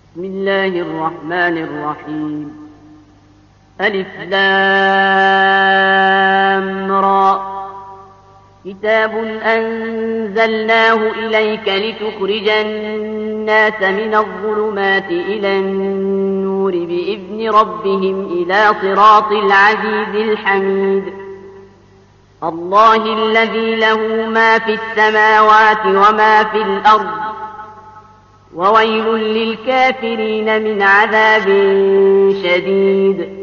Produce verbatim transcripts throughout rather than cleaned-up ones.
بسم الله الرحمن الرحيم. ألف لام را. كتاب أنزلناه إليك لتخرج الناس من الظلمات إلى النور بإذن ربهم إلى صراط العزيز الحميد. الله الذي له ما في السماوات وما في الأرض، وويل للكافرين من عذاب شديد.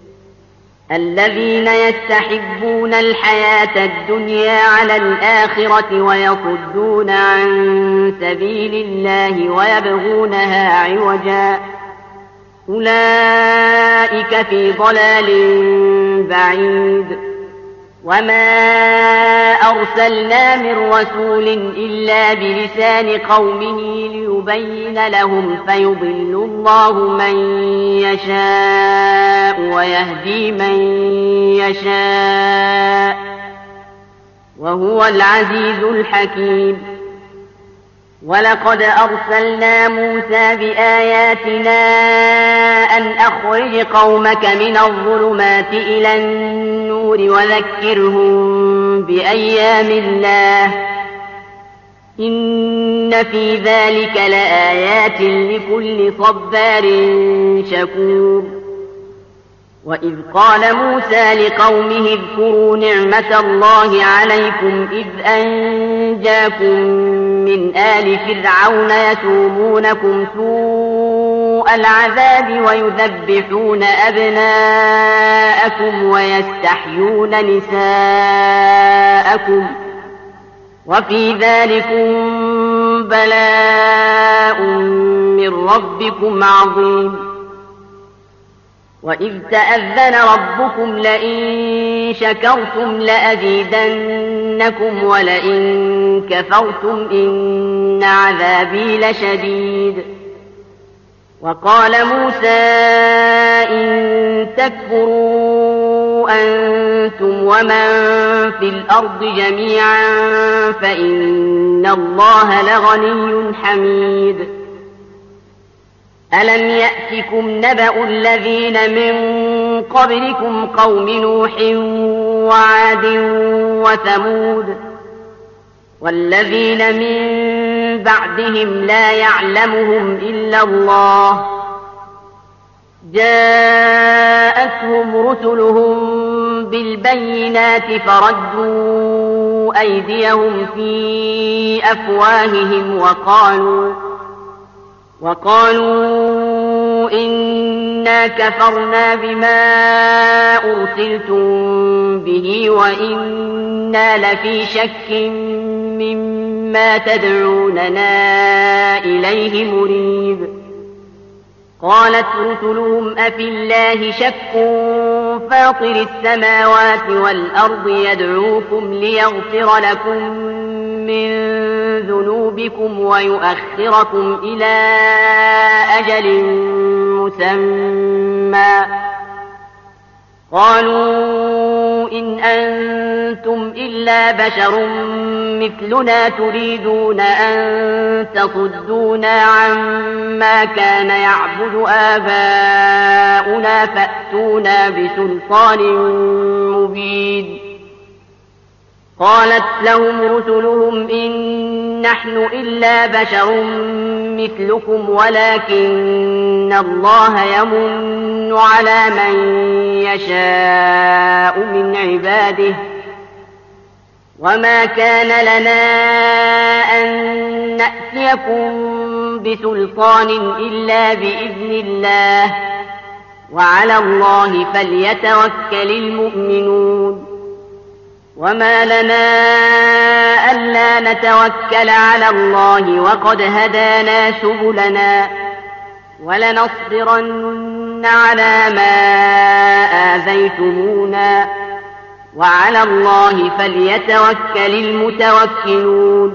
الذين يستحبون الحياة الدنيا على الآخرة ويصدون عن سبيل الله ويبغونها عوجا، أولئك في ضلال بعيد. وما أرسلنا من رسول إلا بلسان قومه ليبين لهم، فيضل الله من يشاء ويهدي من يشاء، وهو العزيز الحكيم. ولقد أرسلنا موسى بآياتنا أن أخرج قومك من الظلمات إلى النور وذكرهم بأيام الله، إن في ذلك لآيات لكل صبار شكور. وإذ قال موسى لقومه اذكروا نعمة الله عليكم إذ أنجاكم من آل فرعون يسومونكم سوء العذاب ويذبحون أبناءكم ويستحيون نساءكم، وفي ذلكم بلاء من ربكم عظيم. وإذ تأذن ربكم لئن شكرتم لأزيدنكم ولئن كفرتم إن عذابي لشديد. وقال موسى إن تكفروا أنتم ومن في الأرض جميعا فإن الله لغني حميد. ألم يأتكم نبأ الذين من قبلكم قوم نوح وعاد وثمود والذين من بعدهم لا يعلمهم إلا الله، جاءتهم رسلهم بالبينات فردوا أيديهم في أفواههم وقالوا وقالوا إنا كفرنا بما أرسلتم به وإنا لفي شك مما تدعوننا إليه مريب. قالت رسلهم أفي الله شك فاطر السماوات والأرض يدعوكم ليغفر لكم من ذنوبكم ويؤخركم إلى أجل مسمى. قالوا إن أنتم إلا بشر مثلنا تريدون أن تصدونا عما كان يعبد آباؤنا فأتونا بسلطان مبين. قالت لهم رسلهم إن نحن إلا بشر مثلكم ولكن الله يمن على من يشاء من عباده، وما كان لنا أن نأتيكم بسلطان إلا بإذن الله، وعلى الله فليتوكل المؤمنون. وما لنا ألا نتوكل على الله وقد هدانا سبلنا، ولنصبرن على ما آذيتمونا، وعلى الله فليتوكل المتوكلون.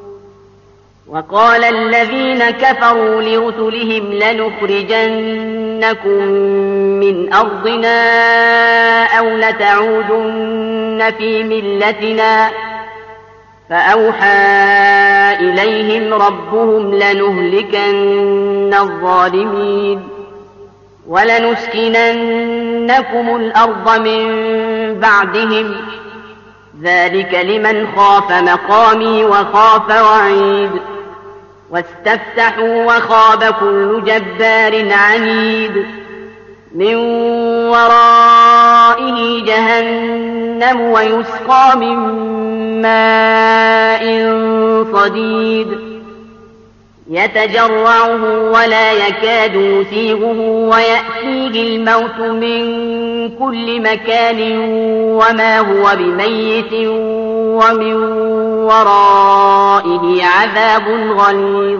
وقال الذين كفروا لرسلهم لنخرجنكم من أرضنا أو لتعودن في ملتنا، فأوحى إليهم ربهم لنهلكن الظالمين ولنسكننكم الأرض من بعدهم ذلك لمن خاف مقامي وخاف وعيد واستفتحوا وخاب كل جبار عنيد من ورائه جهنم ويسقى من ماء صديد يتجرعه ولا يكاد يسيغه ويأتيه الموت من كل مكان وما هو بميت ومن ورائه عذاب غليظ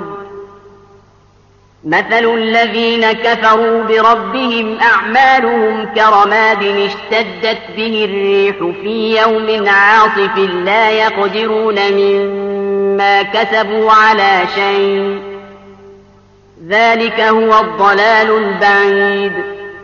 مثل الذين كفروا بربهم أعمالهم كرماد اشتدت به الريح في يوم عاصف لا يقدرون مما كسبوا على شيء ذلك هو الضلال البعيد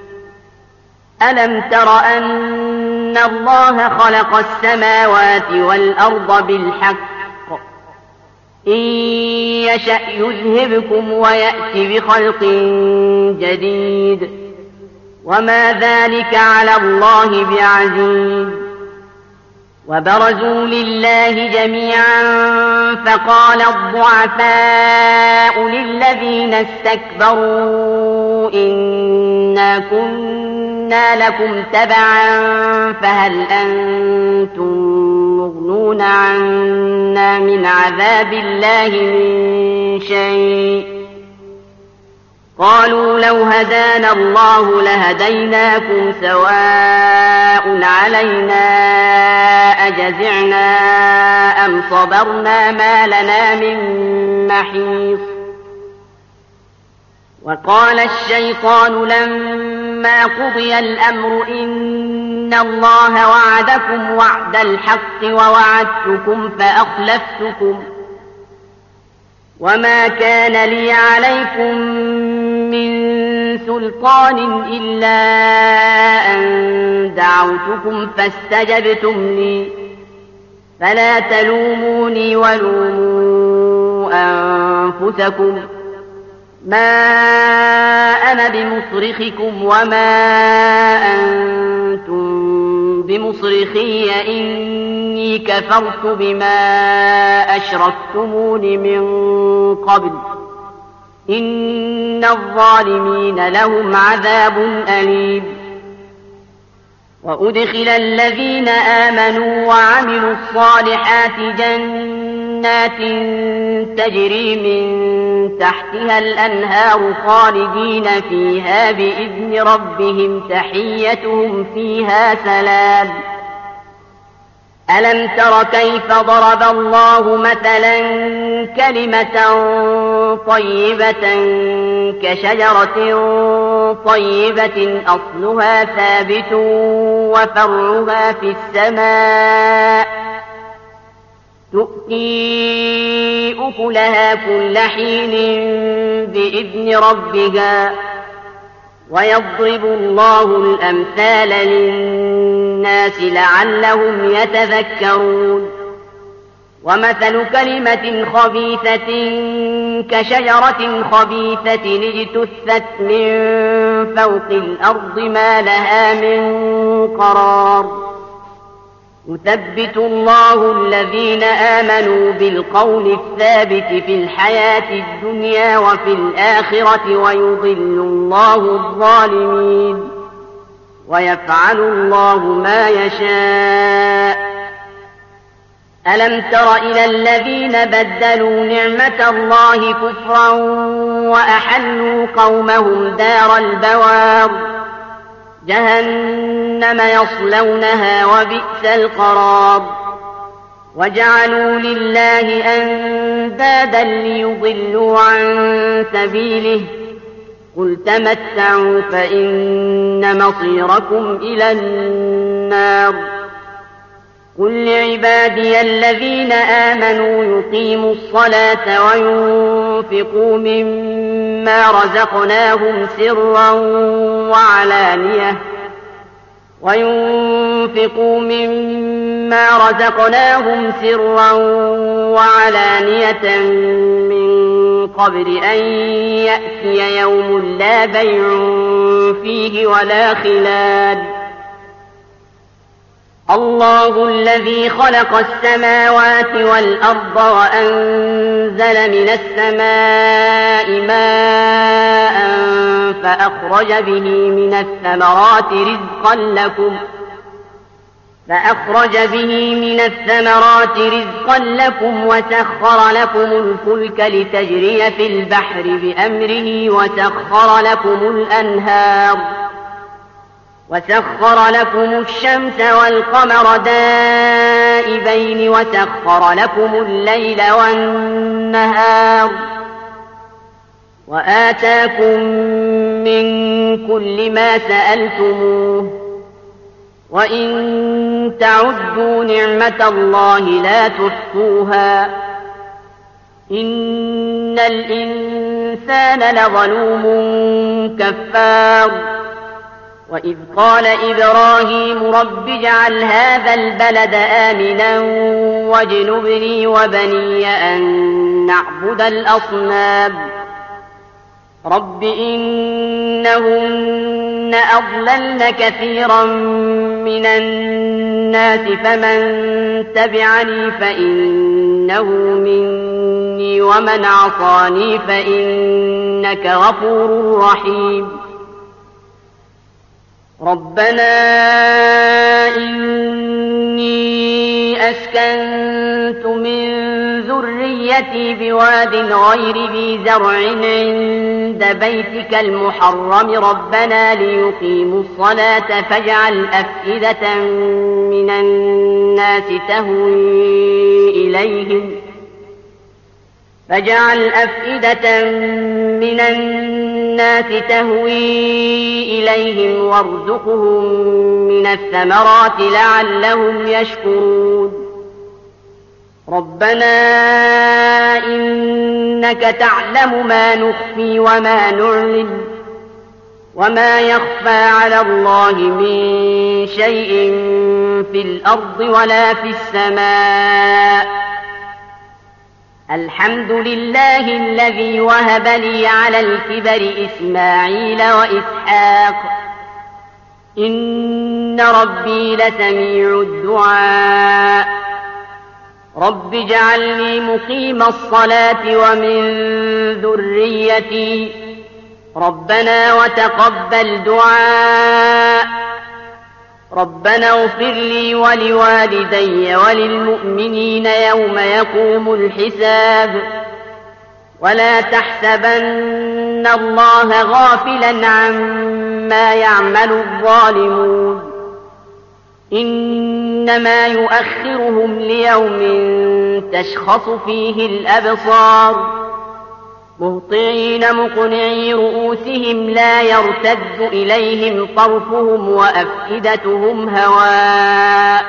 ألم تر أن الله خلق السماوات والأرض بالحق إن يشأ يذهبكم ويأتي بخلق جديد وما ذلك على الله بعزيز وبرزوا لله جميعا فقال الضعفاء للذين استكبروا إنا كنا لكم تبعا فهل أنتم مغنون عنا من عذاب الله من شيء قالوا لو هدانا الله لهديناكم سواء علينا أجزعنا أم صبرنا ما لنا من محيص وقال الشيطان لما قضي الأمر إن الله وعدكم وعد الحق ووعدتكم فأخلفتكم وما كان لي عليكم من سلطان إلا أن دعوتكم فاستجبتم لي فلا تلوموني ولوموا أنفسكم ما أنا بمصرخكم وما أنتم بمصرخي إني كفرت بما أشركتمون من قبل إن الظالمين لهم عذاب أليم وأدخل الذين آمنوا وعملوا الصالحات جنات تجري من تحتها الأنهار خالدين فيها بإذن ربهم تحيتهم فيها سلام ألم تر كيف ضرب الله مثلا كلمة طيبة كشجرة طيبة أصلها ثابت وفرعها في السماء تؤتي أكلها كل حين بإذن ربها ويضرب الله الأمثال للناس لعلهم يتذكرون ومثل كلمة خبيثة كشجرة خبيثة اجتثت من فوق الأرض ما لها من قرار يثبت الله الذين آمنوا بالقول الثابت في الحياة الدنيا وفي الآخرة ويضل الله الظالمين ويفعل الله ما يشاء ألم تر إلى الذين بدلوا نعمة الله كفرا وأحلوا قومهم دار البوار جهنم يصلونها وبئس القرار وجعلوا لله أندادا ليضلوا عن سبيله قل تمتعوا فإن مصيركم إلى النار قل لعبادي الذين آمنوا يقيموا الصلاة وينفقوا مما رزقناهم سرا وعلانية وينفقوا لينفقوا مما رزقناهم سرا وعلانية من قبل أن يأتي يوم لا بيع فيه ولا خلال. الله الذي خلق السماوات والأرض وأنزل من السماء ماء فأخرج به من الثمرات رزقا لكم فأخرج به من الثمرات رزقا لكم وسخر لكم الفلك لتجري في البحر بأمره وسخر لكم الأنهار وسخر لكم الشمس والقمر دائبين وسخر لكم الليل والنهار وآتاكم من كل ما سألتموه وإن تعدوا نعمة الله لا تحصوها إن الإنسان لظلوم كفار. وإذ قال إبراهيم رب اجعل هذا البلد آمنا واجنبني وبني أن نعبد الأصنام رب إنهن أضللن كثيرا من الناس فمن تبعني فإنه مني ومن عصاني فإنك غفور رحيم. ربنا إني أسكنت من ذريتي بواد غير ذي زرع عند بيتك المحرم ربنا ليقيموا الصلاة فاجعل أفئدة من الناس تهوي إليهم فاجعل أفئدة من الناس تهوي إليهم وارزقهم من الثمرات لعلهم يشكرون. ربنا إنك تعلم ما نخفي وما نعلن وما يخفى على الله من شيء في الأرض ولا في السماء. الحمد لله الذي وهب لي على الكبر إسماعيل وإسحاق إن ربي لسميع الدعاء. رب اجعلني مقيم الصلاة ومن ذريتي ربنا وتقبل دعاء. ربنا اغفر لي ولوالدي وللمؤمنين يوم يقوم الحساب ولا تحسبن الله غافلا عما يعمل الظالمون إنما يؤخرهم ليوم تشخص فيه الأبصار مهطعين مقنعي رؤوسهم لا يرتد إليهم طرفهم وأفئدتهم هواء.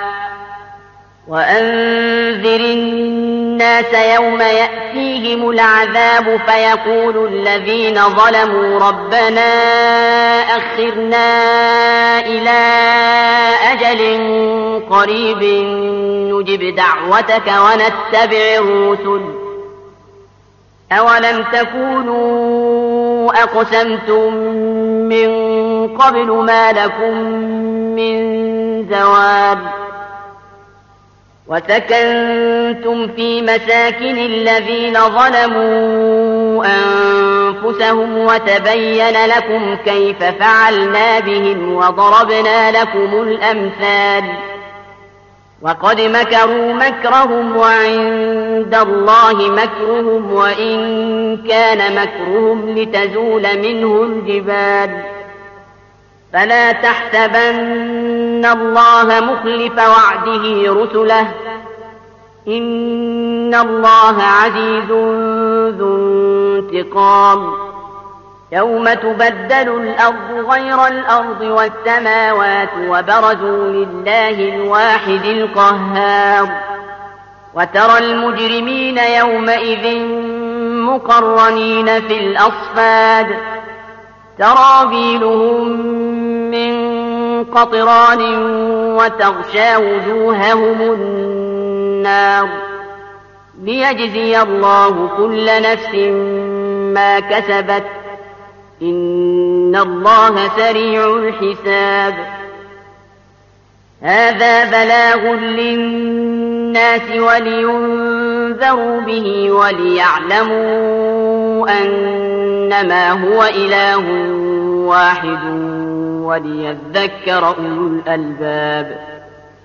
وأنذر الناس يوم يأتيهم العذاب فيقول الذين ظلموا ربنا أخرنا إلى أجل قريب نجب دعوتك ونتبع الرسل أولم تكونوا أقسمتم من قبل ما لكم من زوال وسكنتم في مساكن الذين ظلموا أنفسهم وتبين لكم كيف فعلنا بهم وضربنا لكم الأمثال وقد مكروا مكرهم وعند الله مكرهم وإن كان مكرهم لتزول منه الجبال فلا تحسبن الله مخلف وعده رسله إن الله عزيز ذو انتقام. يوم تبدل الأرض غير الأرض والسماوات وبرزوا لله الواحد القهار وترى المجرمين يومئذ مقرنين في الأصفاد ترابيلهم من قطران وتغشى وجوههم النار ليجزي الله كل نفس ما كسبت إن الله سريع الحساب. هذا بلاغ للناس ولينذروا به وليعلموا أنما هو إله واحد وليذكر أولو الألباب.